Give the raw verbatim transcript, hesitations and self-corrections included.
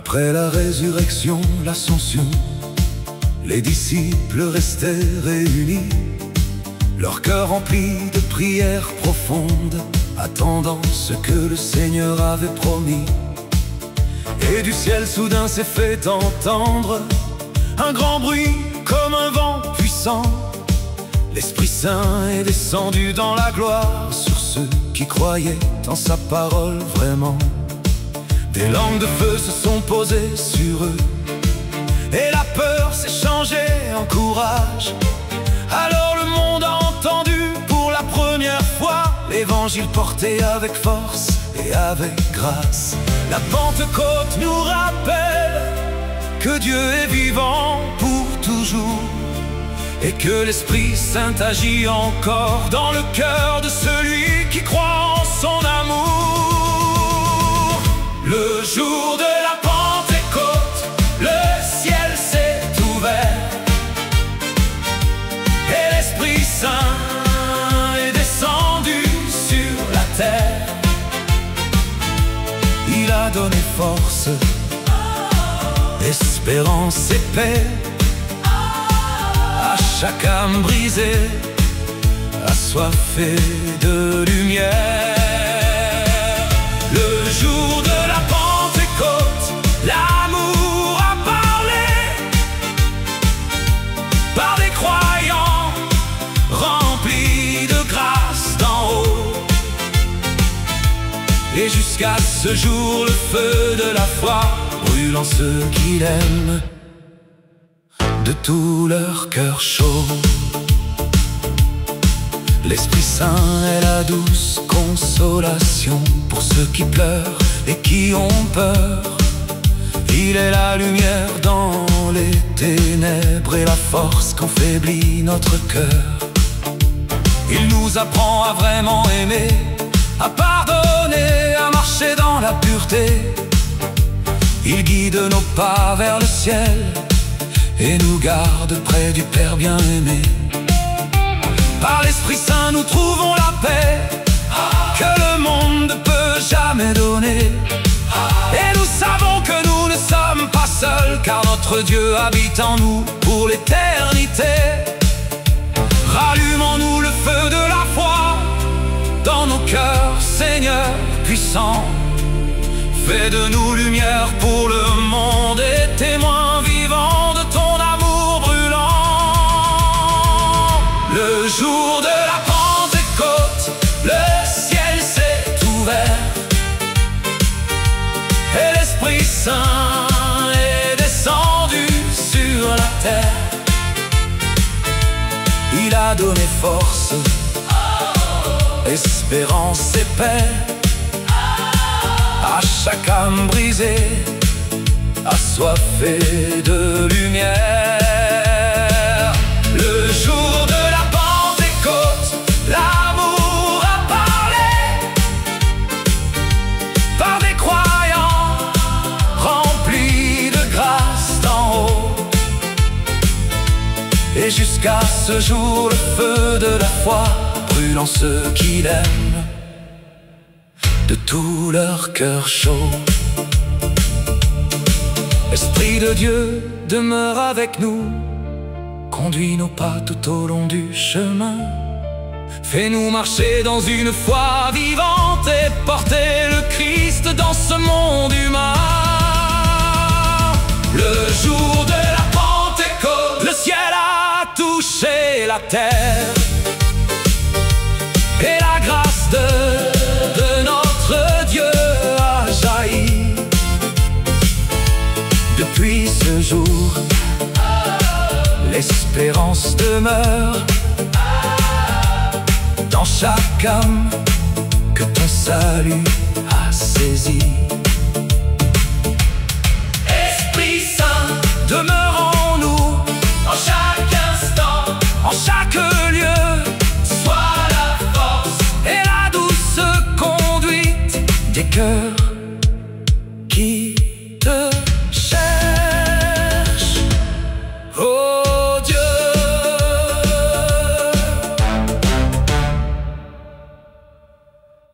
Après la résurrection, l'ascension, les disciples restaient réunis, leur cœur rempli de prières profondes, attendant ce que le Seigneur avait promis. Et du ciel soudain s'est fait entendre un grand bruit comme un vent puissant. L'Esprit Saint est descendu dans la gloire sur ceux qui croyaient en sa parole vraiment. Des langues de feu se sont posées sur eux, et la peur s'est changée en courage. Alors le monde a entendu pour la première fois l'évangile porté avec force et avec grâce. La Pentecôte nous rappelle que Dieu est vivant pour toujours, et que l'Esprit Saint agit encore dans le cœur de celui qui croit en son amour. Le jour de la Pentecôte, le ciel s'est ouvert, et l'Esprit Saint est descendu sur la terre. Il a donné force, espérance et paix à chaque âme brisée, assoiffée de lumière. Le jour de la Pentecôte, l'amour a parlé par des croyants remplis de grâce d'en haut. Et jusqu'à ce jour, le feu de la foi brûle en ceux qui l'aiment de tout leur cœur chaud. L'Esprit Saint est la douce consolation pour ceux qui pleurent et qui ont peur. Il est la lumière dans les ténèbres et la force quand faiblit notre cœur. Il nous apprend à vraiment aimer, à pardonner, à marcher dans la pureté. Il guide nos pas vers le ciel et nous garde près du Père bien-aimé. Par l'Esprit Saint nous trouvons la paix que le monde ne peut jamais donner. Et nous savons que nous ne sommes pas seuls, car notre Dieu habite en nous pour l'éternité. Rallumons-nous le feu de la foi dans nos cœurs, Seigneur puissant. Fais de nous lumière pour le monde et témoins vivants de ton amour brûlant. Le jour de la Pentecôte, le ciel s'est ouvert, et l'Esprit Saint est descendu sur la terre. Il a donné force, espérance et paix à chaque âme brisée, assoiffée de lumière. Le jour de la Pentecôte, l'amour a parlé par des croyants remplis de grâce d'en haut. Et jusqu'à ce jour, le feu de la foi brûle en ceux qui l'aiment de tout leur cœur chaud. Esprit de Dieu, demeure avec nous, conduis nos pas tout au long du chemin. Fais-nous marcher dans une foi vivante et porter le Christ dans ce monde humain. Le jour de la Pentecôte, le ciel a touché la terre, et la grâce de, de notre Dieu a jailli. Depuis ce jour, l'espérance demeure dans chaque âme que ton salut a saisi. Esprit Saint, demeure